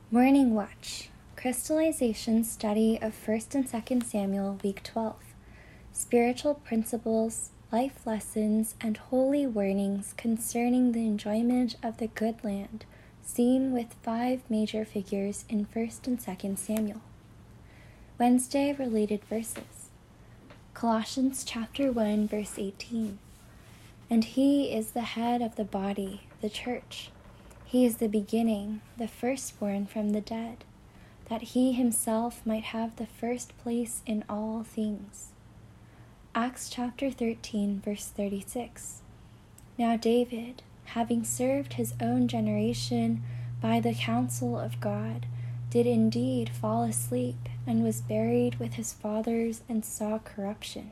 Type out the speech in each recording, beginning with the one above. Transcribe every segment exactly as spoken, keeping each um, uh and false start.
Morning Watch, Crystallization Study of First and Second Samuel, Week twelve. Spiritual Principles, Life Lessons, and Holy Warnings concerning the enjoyment of the good land, seen with five major figures in First and Second Samuel. Wednesday related verses. Colossians chapter one, verse eighteen. And he is the head of the body, the church. He is the beginning, the firstborn from the dead, that he himself might have the first place in all things. Acts chapter thirteen, verse thirty-six. Now David, having served his own generation by the counsel of God, did indeed fall asleep and was buried with his fathers and saw corruption.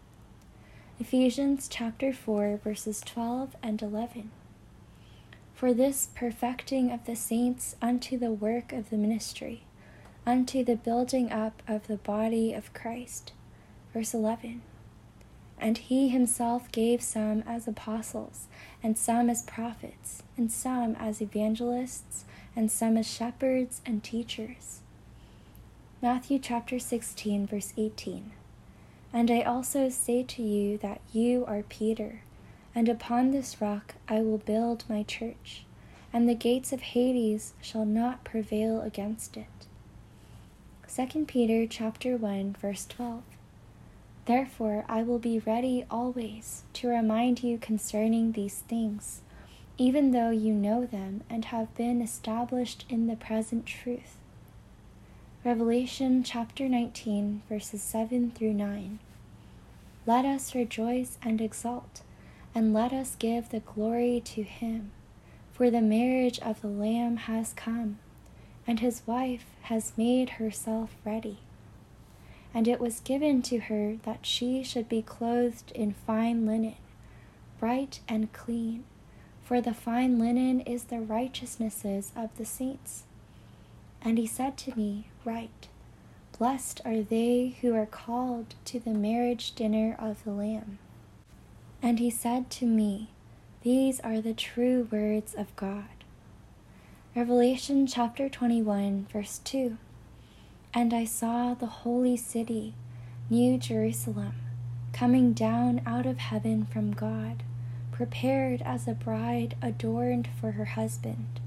Ephesians chapter four, verses twelve and eleven. For this perfecting of the saints unto the work of the ministry, unto the building up of the body of Christ. Verse eleven. And he himself gave some as apostles, and some as prophets, and some as evangelists, and some as shepherds and teachers. Matthew chapter sixteen, verse eighteen. And I also say to you that you are Peter, and upon this rock I will build my church, and the gates of Hades shall not prevail against it. Second Peter chapter one, verse twelve. Therefore I will be ready always to remind you concerning these things, even though you know them and have been established in the present truth. Revelation chapter nineteen, verses seven through nine. Let us rejoice and exult, and let us give the glory to him, for the marriage of the Lamb has come, and his wife has made herself ready. And it was given to her that she should be clothed in fine linen, bright and clean, for the fine linen is the righteousnesses of the saints. And he said to me, Write, blessed are they who are called to the marriage dinner of the Lamb. And he said to me, These are the true words of God. Revelation chapter twenty-one, verse two. And I saw the holy city, New Jerusalem, coming down out of heaven from God, prepared as a bride adorned for her husband.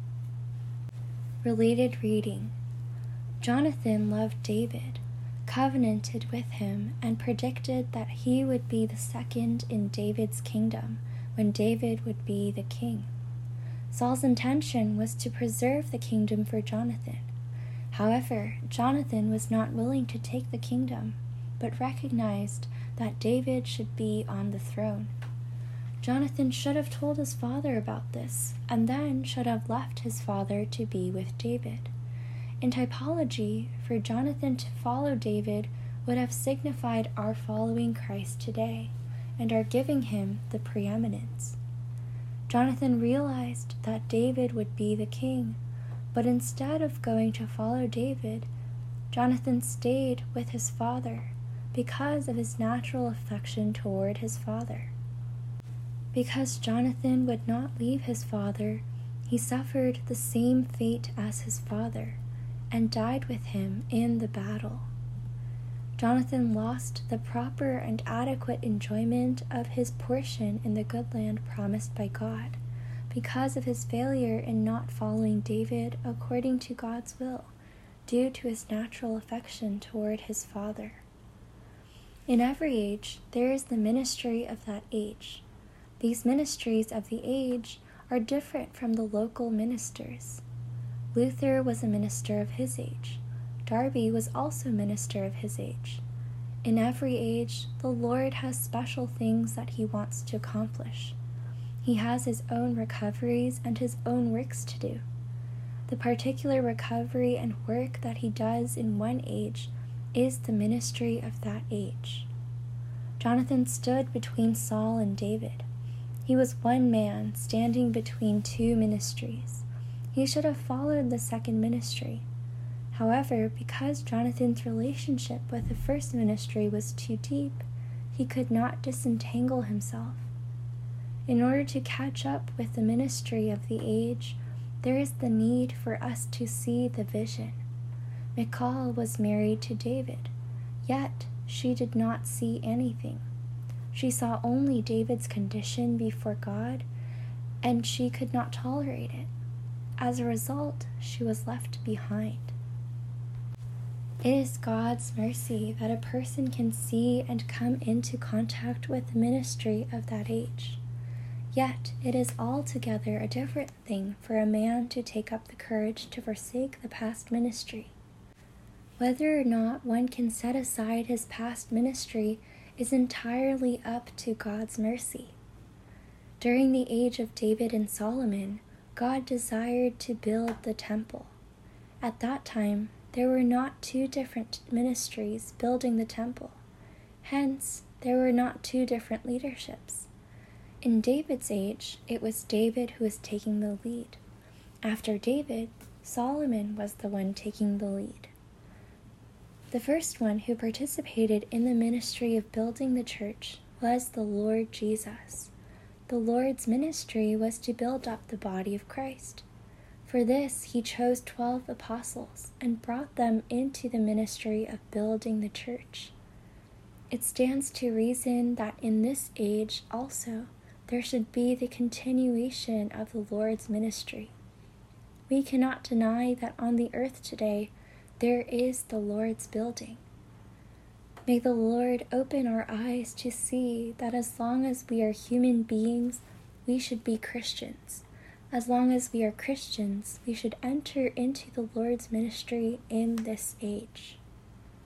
Related reading. Jonathan loved David, covenanted with him, and predicted that he would be the second in David's kingdom when David would be the king. Saul's intention was to preserve the kingdom for Jonathan. However, Jonathan was not willing to take the kingdom, but recognized that David should be on the throne. Jonathan should have told his father about this, and then should have left his father to be with David. In typology, for Jonathan to follow David would have signified our following Christ today, and our giving him the preeminence. Jonathan realized that David would be the king, but instead of going to follow David, Jonathan stayed with his father because of his natural affection toward his father. Because Jonathan would not leave his father, he suffered the same fate as his father, and died with him in the battle. Jonathan lost the proper and adequate enjoyment of his portion in the good land promised by God, because of his failure in not following David according to God's will, due to his natural affection toward his father. In every age, there is the ministry of that age. These ministries of the age are different from the local ministers. Luther was a minister of his age. Darby was also a minister of his age. In every age, the Lord has special things that he wants to accomplish. He has his own recoveries and his own works to do. The particular recovery and work that he does in one age is the ministry of that age. Jonathan stood between Saul and David. He was one man standing between two ministries. He should have followed the second ministry. However, because Jonathan's relationship with the first ministry was too deep, he could not disentangle himself. In order to catch up with the ministry of the age, there is the need for us to see the vision. Michal was married to David, yet she did not see anything. She saw only David's condition before God, and she could not tolerate it. As a result, she was left behind. It is God's mercy that a person can see and come into contact with the ministry of that age. Yet it is altogether a different thing for a man to take up the courage to forsake the past ministry. Whether or not one can set aside his past ministry is entirely up to God's mercy. During the age of David and Solomon, God desired to build the temple. At that time, there were not two different ministries building the temple. Hence, there were not two different leaderships. In David's age, it was David who was taking the lead. After David, Solomon was the one taking the lead. The first one who participated in the ministry of building the church was the Lord Jesus. The Lord's ministry was to build up the body of Christ. For this, he chose twelve apostles and brought them into the ministry of building the church. It stands to reason that in this age also there should be the continuation of the Lord's ministry. We cannot deny that on the earth today there is the Lord's building. May the Lord open our eyes to see that as long as we are human beings, we should be Christians. As long as we are Christians, we should enter into the Lord's ministry in this age.